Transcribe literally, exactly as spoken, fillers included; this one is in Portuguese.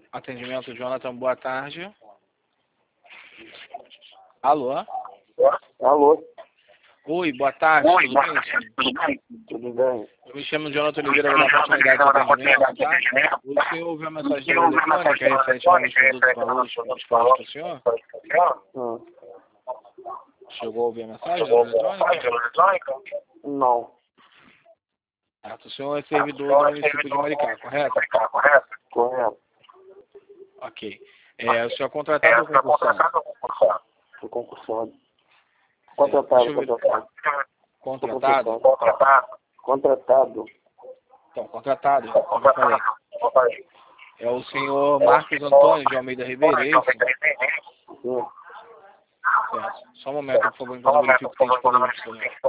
Atendimento Jonathan, boa tarde. Alô? Alô? Oi, boa tarde, Oi, tudo boa bem? tarde, tudo bem? Tudo bem. Eu me chamo Jonathan Oliveira, vou dar continuidade ao atendimento, tá? O senhor ouviu a mensagem eletrônica referente a novos produtos e valores disponíveis para o senhor? Hum. Chegou a ouvir a mensagem eletrônica? Não. Certo. O senhor é servidor do município de Maricá, correto? Correto. Ok. É, o senhor é contratado ou concursado? Fui concursado. Certo. Contratado, Deixa eu ver. contratado. Contratado? Contratado. Então, contratado, como eu falei. É o senhor Marcos Antônio de Almeida Ribeiro, é isso? Sim. Certo. Só um momento, por favor, enquanto eu verifico o que tem disponível para o senhor.